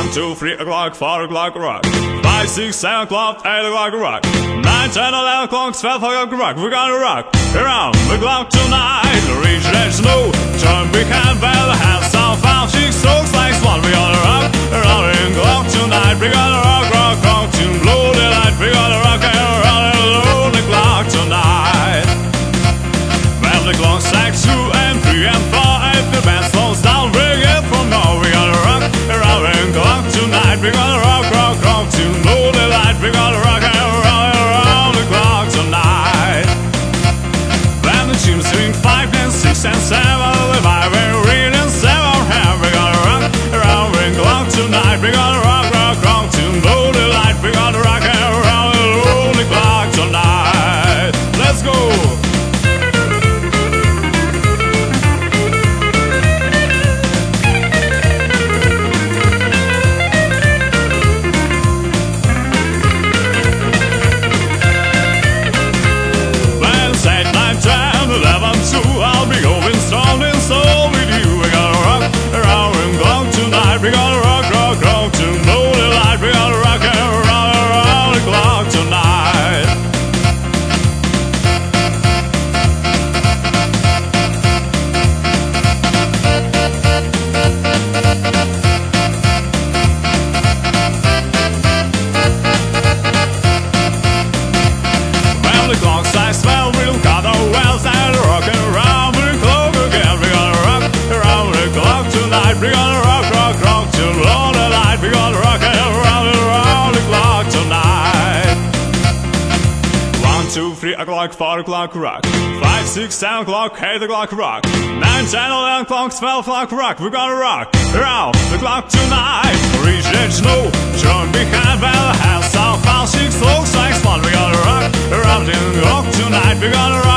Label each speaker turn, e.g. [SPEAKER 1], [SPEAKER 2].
[SPEAKER 1] 1, 2, 3 o'clock, 4 o'clock, rock. 5, 6, 7 o'clock, 8 o'clock, rock. 9, 10, 11 o'clock, 12 o'clock, rock. We're gonna rock around the clock tonight. Reach that snow, turn behind by the hands of 5, 6 strokes like one. We're gonna rock around the clock tonight. We're gonna rock, rock, rock to blow the light. We're gonna rock around the clock tonight. When the clock strikes 2 and 3 and 4, if the band slows down, bring it from now. We're gonna rock around the clock tonight. We're gonna rock, rock, rock to blow the light. We're gonna rock around the clock tonight. When the tunes ring 5 and 6 and 7, the 5 and ring and 7 hand. We're gonna rock around the clock tonight. We're gonna rock, rock, rock to blow the light. We're gonna rock around the clock tonight. Let's go. I'll be going strong and so with you. We're gonna rock around the clock tonight. We're gonna rock, rock, rock to blow the light. We're gonna rock around the clock tonight. When the clock strikes 12, we'll cut our wells and rock around the clock again. We're gonna rock around the clock tonight. We're gonna rock, rock, rock to blow the light. We're gonna rock around the clock tonight. 1, 2, 3 o'clock, 4 o'clock, rock. 5, 6, 7 o'clock, 8 o'clock, rock. 9, 10, 11 o'clock, 12 o'clock, rock. We're gonna rock around the clock tonight. Reach that snow, turn behind by the hands of 5, 6 strokes like one. We're gonna rock around the clock tonight. We're gonna rock